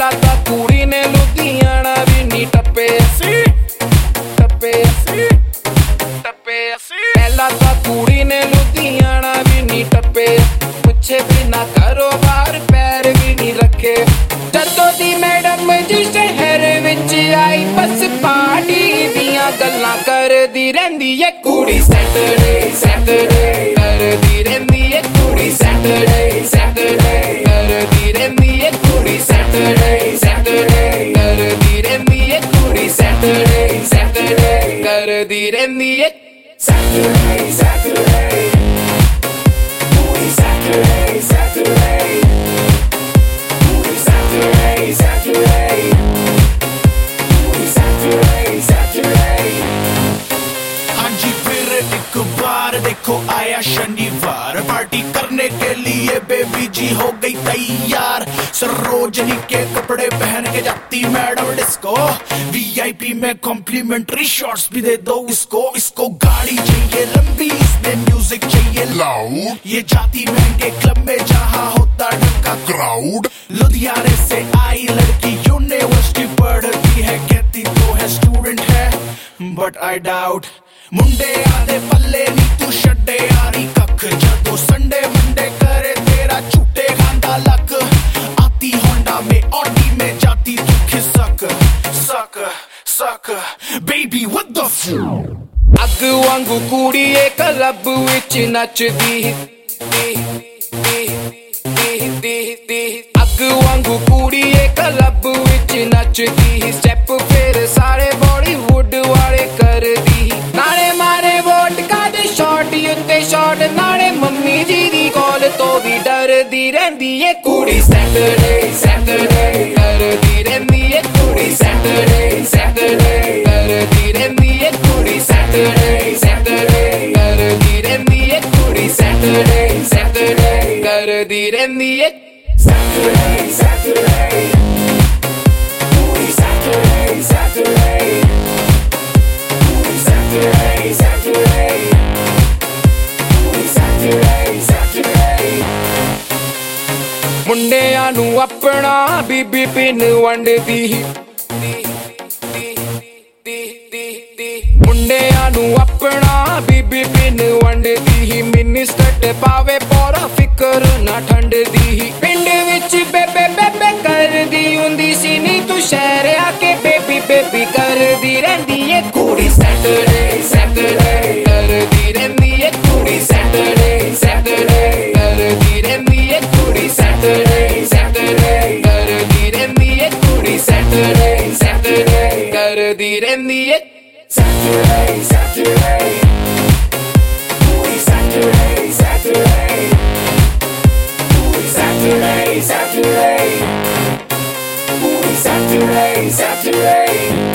ਪਹਿਲਾਂ ਤਾਂ ਕੁੜੀ ਨੇ ਲੁਧਿਆਣਾ ਵੀ ਨੀ ਟੱਪੇ ਅਸੀਂ ਪਹਿਲਾਂ ਤਾਂ ਕੁੜੀ ਨੇ ਲੁਧਿਆਣਾ ਵੀ ਨੀ ਟੱਪੇ ਪੁੱਛੇ ਬਿਨਾ ਕਾਰੋਬਾਰ ਪੈਰ ਵੀ ਨੀ ਰੱਖੇ ਜਦੋਂ ਦੀ ਮੈਡਮ ਜੀ ਸ਼ਹਿਰ ਵਿੱਚ ਆਈ ਬਸ ਪਾਰਟੀ ਦੀਆਂ ਗੱਲਾਂ ਕਰਦੀ ਰਹਿੰਦੀ ਏ ਕੁੜੀ ਸੈਟਰਡੇ ਕਰਦੀ ਰਹਿੰਦੀ ਏ ਕੁੜੀ ਸੈਟਰਡੇ ਕਰਦੀ ਰਹਿੰਦੀ ਏ ਕੁੜੀ ਸੈਟਰਡੇ ਕਰਦੀ ਰਹਿੰਦੀ ਏ ਕੁੜੀ ਸੈਟਰਡੇ ਕਰਦੀ ਰਹਿੰਦੀ ਏ Saturday, Booty Saturday, Booty Saturday, Booty Saturday. हाँ जी फिर एक बार देखो आया शनिवार पार्टी करने के लिए बेबी जी हो गई तैयार सरोजनी के कपड़े पहन के जाती मैडम डिस्को वीआईपी में कॉम्प्लीमेंट्री शॉट्स भी दे दो इसको गाड़ी चाहिए लंबी इसमें म्यूजिक चाहिए लाउड ये जाती महंगे क्लब में जहाँ होता ढंका क्राउड लुधियाने से आई लड़की यूनिवर्सिटी पढ़ती है कहती तो है स्टूडेंट है बट आई डाउट मुंडे आधे पल्ले नी तू छड्डे यारी कख जदों संडे मंडे करे तेरा झूठे गांदा लक आती होंडा में ऑडी में जाती तू खिसक सक बेबी व्हाट द ਅੱਗ ਵਾਂਗੂ ਕੁੜੀਏ ਕਲੱਬ ਵਿੱਚ ਨੱਚਦੀ ਅੱਗ ਵਾਂਗੂ ਕੁੜੀਏ ਕਲੱਬ ਵਿੱਚ ਨੱਚਦੀ ਸਟੈਪ ਫੇਰ ਸਾਰੇ ਬਾਲੀਵੁੱਡ ਵਾਲੇ ਕਰਦੀ ਨਾਲੇ ਮਾਰੇ ਵੋਟਕਾ ਦੇ ਸ਼ਾਟ ਉੱਤੇ ਸ਼ਾਟ ਨਾਲੇ ਮੰਮੀ ਜੀ ਦੀ ਕਾਲ ਤੋਂ ਵੀ ਡਰਦੀ ਰਹਿੰਦੀ ਏ ਕੁੜੀ ਸੈਟਰਡੇ ਕਰਦੀ ਰਹਿੰਦੀ ਏ ਕੁੜੀ ਸੈਟਰਡੇ ਕਰਦੀ ਰਹਿੰਦੀ ਏ ਕੁੜੀ ਸੈਟਰਡੇ ਕਰਦੀ ਰਹਿੰਦੀ ਏ ਕੁੜੀ ਸੈਟਰਡੇ ਕਰਦੀ ਰਹਿੰਦੀ ਏ Saturday, Booty Saturday, Booty Saturday, Booty Saturday. ਮੁੰਡਿਆਂ ਨੂੰ ਆਪਣਾ ਬੀਬੀ ਪਿੰਨ ਵੰਡਦੀ ਮੁੰਡਿਆਂ ਨੂੰ ਆਪਣਾ ਬੀਬੀ ਪਿੰਨ ਵੰਡਦੀ ਮਿਨਿਸਟਰ ਪਾਵੇ ਪੂਰਾ ਫਿਕਰ ਨਾ ਠੰਡਦੀ ਪਿੰਡ ਵਿੱਚ ਬੇਬੇ ਕਰਦੀ ਹੁੰਦੀ ਸੀ ਨੀ ਤੂੰ ਸ਼ਹਿਰ ਆ ਕੇ ਬੇਬੀ ਕਰਦੀ ਰਹਿੰਦੀ ਏ ਕੁੜੀ ਸੈਟਰਡੇ ਕਰਦੀ ਰਹਿੰਦੀ ਏ ਕੁੜੀ ਸੈਟਰਡੇ ਕਰਦੀ ਰਹਿੰਦੀ ਏ ਕੁੜੀ ਸੈਟਰਡੇ ਕਰਦੀ ਰਹਿੰਦੀ ਏ ਕੁੜੀ ਸੈਟਰਡੇ ਕਰਦੀ ਰਹਿੰਦੀ ਏ Saturday, Booty Saturday, Booty Saturday, Booty Saturday.